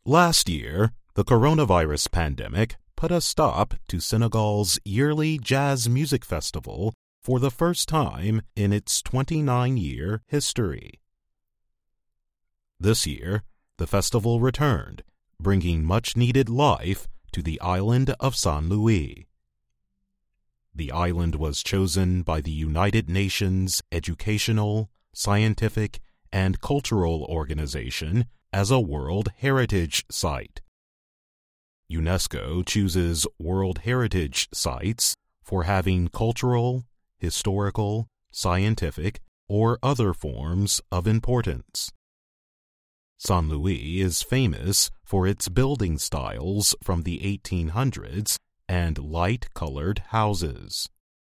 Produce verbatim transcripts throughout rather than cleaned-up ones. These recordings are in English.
Last year, the coronavirus pandemic put a stop to Senegal's yearly jazz music festival for the first time in its twenty-nine-year history. This year, the festival returned, bringing much-needed life to the island of Saint Louis. The island was chosen by the United Nations Educational, Scientific, and Cultural Organization as a World Heritage Site. UNESCO chooses World Heritage Sites for having cultural, historical, scientific, or other forms of importance. Saint Louis is famous for its building styles from the eighteen hundreds and light-colored houses.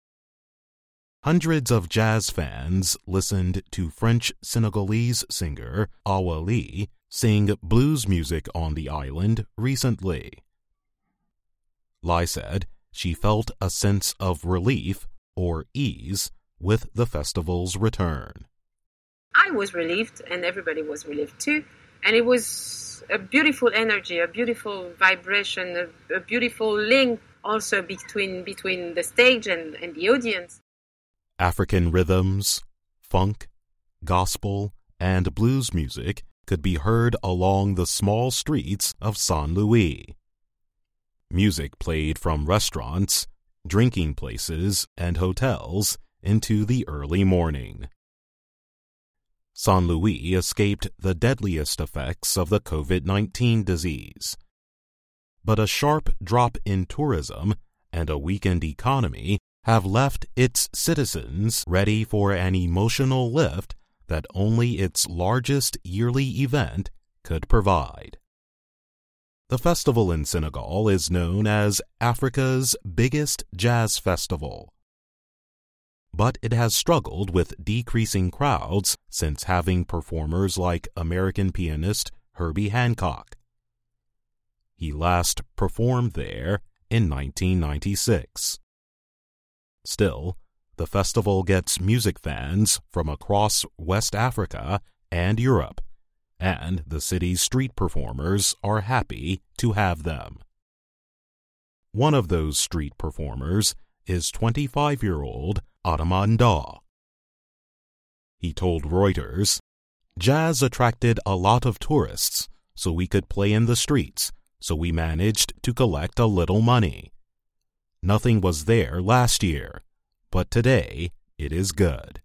Hundreds of jazz fans listened to French Senegalese singer Awa Lee sing blues music on the island recently. Lai said she felt a sense of relief or ease with the festival's return. I was relieved, and everybody was relieved too. And it was a beautiful energy, a beautiful vibration, a, a beautiful link also between between the stage and, and the audience. African rhythms, funk, gospel, and blues music could be heard along the small streets of Saint Louis. Music played from restaurants, drinking places, and hotels into the early morning. Saint Louis escaped the deadliest effects of the COVID nineteen disease. But a sharp drop in tourism and a weakened economy have left its citizens ready for an emotional lift that only its largest yearly event could provide. The festival in Senegal is known as Africa's biggest jazz festival. But it has struggled with decreasing crowds since having performers like American pianist Herbie Hancock. He last performed there in nineteen ninety-six. Still, the festival gets music fans from across West Africa and Europe, and the city's street performers are happy to have them. One of those street performers is twenty-five-year-old Adaman Daw. He told Reuters, "Jazz attracted a lot of tourists, so we could play in the streets, so we managed to collect a little money. Nothing was there last year, but today it is good."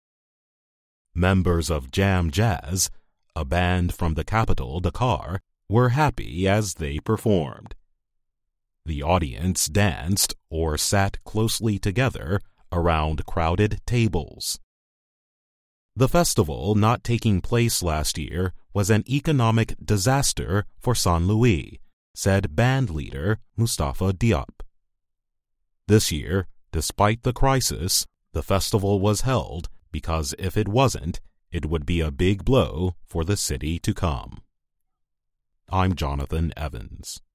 Members of Jam Jazz, a band from the capital, Dakar, were happy as they performed. The audience danced or sat closely together around crowded tables. The festival not taking place last year was an economic disaster for Saint Louis, said band leader Mustafa Diop. This year, despite the crisis, the festival was held because if it wasn't, it would be a big blow for the city to come. I'm Jonathan Evans.